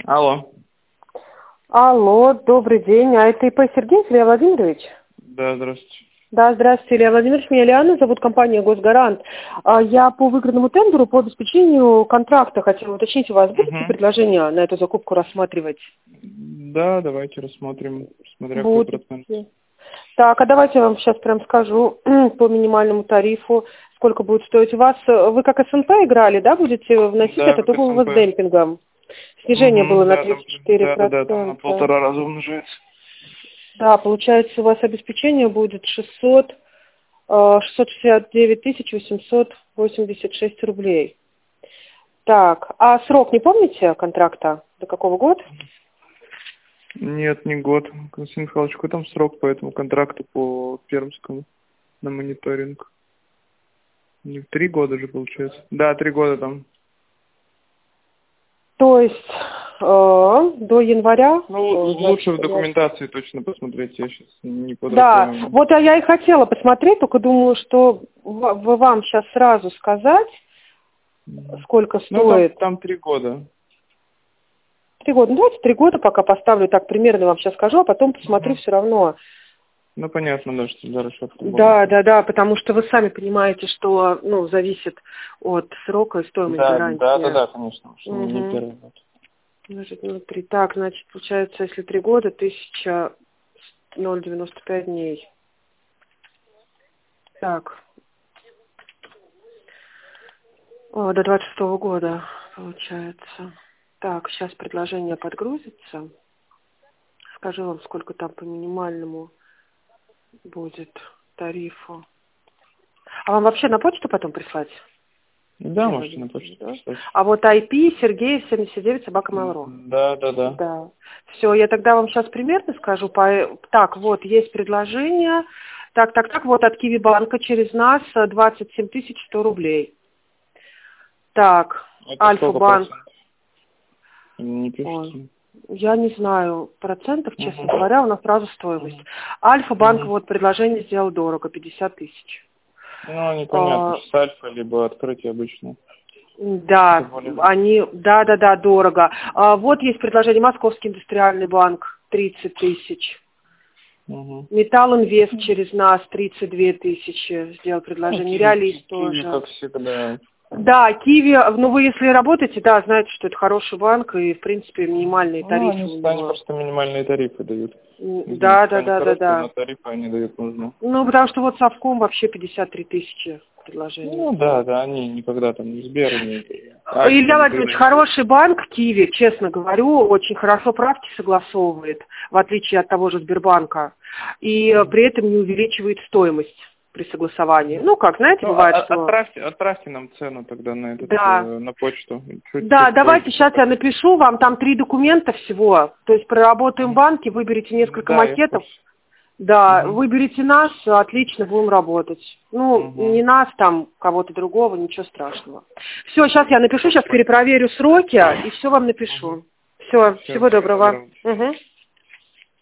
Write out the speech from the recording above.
Алло. Алло, добрый день. А это ИП Сергей, Илья Владимирович? Да, здравствуйте. Да, здравствуйте, Илья Владимирович. Меня Лиана зовут, компания «Госгарант». Я по выигранному тендеру по обеспечению контракта хотела уточнить, у вас будут предложения на эту закупку рассматривать? Да, давайте рассмотрим, смотря какой Будете. процент. Так, а давайте я вам сейчас прям скажу по минимальному тарифу, сколько будет стоить у вас. Вы как СНП играли, да, будете вносить Да, этот как угол с СНП. демпингом? Снижение было на Да, 34%. да, там на 1,5 раза умножается. Да, получается, у вас обеспечение будет 669 886 рублей. Так, а срок не помните контракта? До какого года? Нет, не год. Константин Михайлович, какой там срок по этому контракту по Пермскому на мониторинг? 3 года же получается. Да, 3 года там. То есть до января? Ну, лучше в документации точно посмотреть, я сейчас не под Да, рукой. вот я и хотела посмотреть, только думаю, что вам сейчас сразу сказать, сколько стоит. Ну, там 3 года. 3 года. Ну, давайте 3 года пока поставлю, так примерно вам сейчас скажу, а потом посмотрю все равно. Ну, понятно, да, что за расчет. Да, потому что вы сами понимаете, что, зависит от срока и стоимости гарантии. Да, конечно. Не первый год. Внутри. Так, значит, получается, если 3 года, 1095 дней. Так. До 26 года, получается. Так, сейчас предложение подгрузится. Скажу вам, сколько там по минимальному будет тарифу. А вам вообще на почту потом прислать? Да, можете на почту прислать. А вот IP Сергеев 79 @mail.ru. Да. Все, я тогда вам сейчас примерно скажу. Так, вот, есть предложение. Так, вот от Киви банка через нас 27 100 рублей. Так, Альфа-банк. Не пишите. Я не знаю процентов, честно говоря, у нас сразу стоимость. Альфа-банк вот предложение сделал дорого, 50 000. Ну, непонятно, с Альфа, либо открытие обычно. Да, да, дорого. Вот есть предложение Московский индустриальный банк, 30 000. Металл Инвест через нас 32 000 сделал предложение. Реалист тоже. Как всегда. Да, Киви, вы если работаете, да, знаете, что это хороший банк и, в принципе, минимальные тарифы. Они просто минимальные тарифы дают. Да. Но тарифы они дают нужно. Потому что вот Совком вообще 53 000 предложений. Ну, да, они никогда там не Сбер, не... Илья Владимирович, хороший банк, Киви, честно говорю, очень хорошо правки согласовывает, в отличие от того же Сбербанка, и при этом не увеличивает стоимость при согласовании. Знаете, бывает, что... Отправьте нам цену тогда на на почту. Давайте сейчас я напишу вам, там 3 документа всего, то есть проработаем банки, выберите несколько макетов. Да, выберите нас, отлично, будем работать. Не нас, там, кого-то другого, ничего страшного. Все, сейчас я напишу, сейчас перепроверю сроки и все вам напишу. Все, всего доброго.